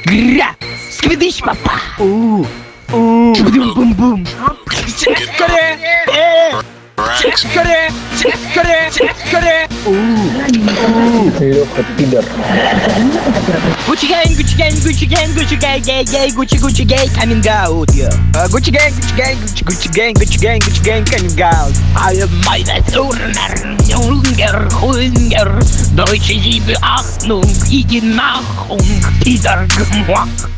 Gra! Skwidish papa! Ooh! Ooh! Boom boom boom! Kare! Kare! Kare! Kare! Hero Tiger. Gucci gang, Gucci gang, Gucci gang, Gucci gang, gang, Gucci gang, coming out, yeah. Gucci gang, Gucci gang, Gucci gang, Gucci gang, Gucci gang, coming out. I am meine Hunger, Deutsche Liebe, Achtung, Igenachung, Peter Gemacht.